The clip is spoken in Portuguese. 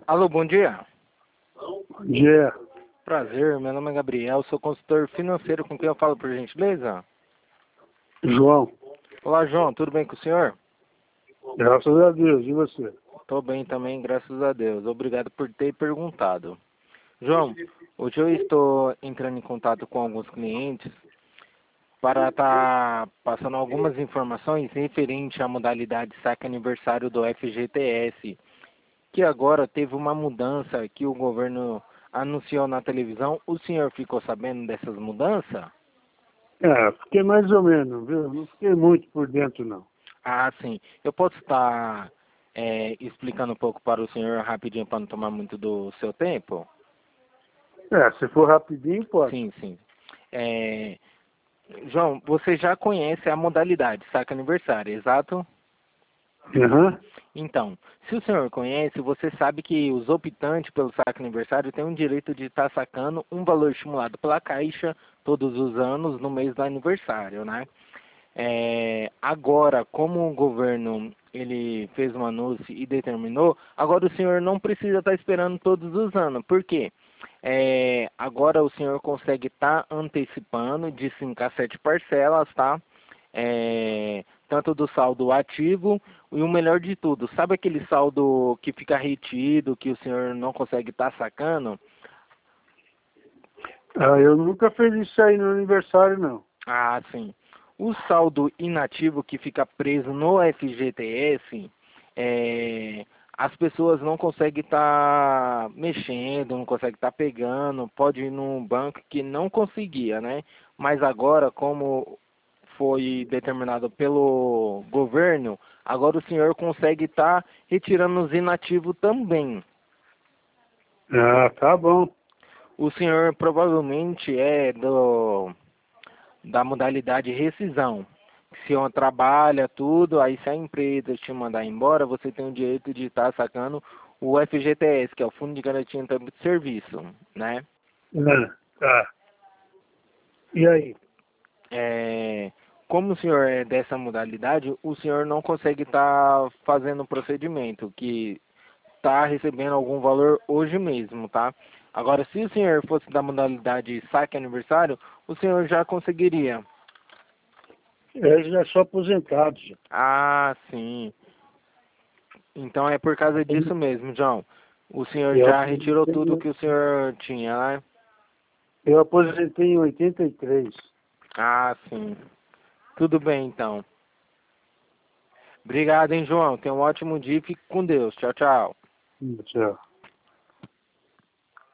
Alô, bom dia. Bom dia, Prazer, meu nome é Gabriel, sou consultor financeiro com quem eu falo, por gentileza? João. Olá, João, tudo bem com o senhor? Graças a Deus, e você? Tô bem também, graças a Deus. Obrigado por ter perguntado. João, hoje eu estou entrando em contato com alguns clientes para estar passando algumas informações referente à modalidade saque aniversário do FGTS, que agora teve uma mudança que o governo anunciou na televisão. O senhor ficou sabendo dessas mudanças? Fiquei mais ou menos, viu? Não fiquei muito por dentro, não. Ah, sim. Eu posso estar explicando um pouco para o senhor rapidinho para não tomar muito do seu tempo? Se for rapidinho, pode. Sim, sim. É, João, você já conhece a modalidade saque aniversário, exato? Aham. Então, se o senhor conhece, você sabe que os optantes pelo saque aniversário têm o direito de estar sacando um valor estimulado pela Caixa todos os anos no mês do aniversário, né? Agora, como o governo ele fez um anúncio e determinou, agora o senhor não precisa estar esperando todos os anos. Por quê? Agora o senhor consegue estar antecipando de 5 a 7 parcelas, tá? Tanto do saldo ativo e o melhor de tudo, sabe aquele saldo que fica retido, que o senhor não consegue estar sacando? Eu nunca fiz isso aí no aniversário, não. Ah, sim. O saldo inativo que fica preso no FGTS, as pessoas não conseguem estar mexendo, não conseguem estar pegando, pode ir num banco que não conseguia, né? Mas agora, como foi determinado pelo governo, agora o senhor consegue estar retirando os inativos também. Tá bom. O senhor provavelmente é da modalidade rescisão. Se uma trabalha tudo, aí se a empresa te mandar embora, você tem o direito de estar sacando o FGTS, que é o Fundo de Garantia em Tempo de Serviço, né? Tá. E aí? Como o senhor é dessa modalidade, o senhor não consegue estar fazendo o procedimento, que está recebendo algum valor hoje mesmo, tá? Agora, se o senhor fosse da modalidade saque aniversário, o senhor já conseguiria. Eu já sou aposentado, já. Ah, sim. Então é por causa disso mesmo, João. O senhor Eu já retirou tudo aposentei, que o senhor tinha, né? eu aposentei em 83. Ah, sim. Tudo bem, então. Obrigado, hein, João. Tenha um ótimo dia e fique com Deus. Tchau, tchau. Tchau.